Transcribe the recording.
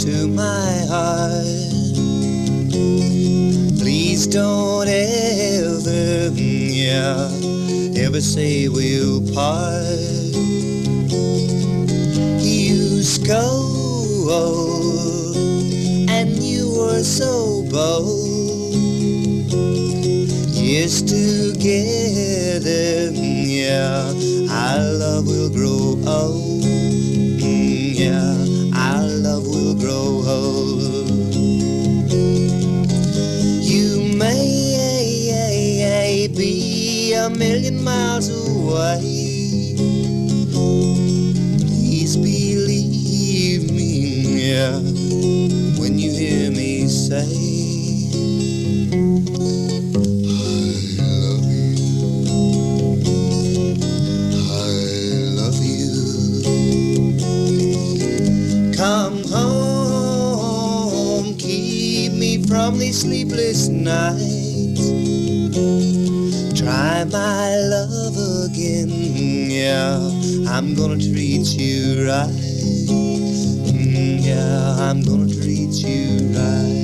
to my heart. Please don't ever, yeah, ever say we'll part. You scold, and you were so bold. Yes, together, yeah, our love will grow old. Yeah, our love will grow old. You may be a million miles away. Please believe me, yeah, when you hear me say come home, keep me from these sleepless nights. Try my love again, yeah, I'm gonna treat you right. Yeah, I'm gonna treat you right.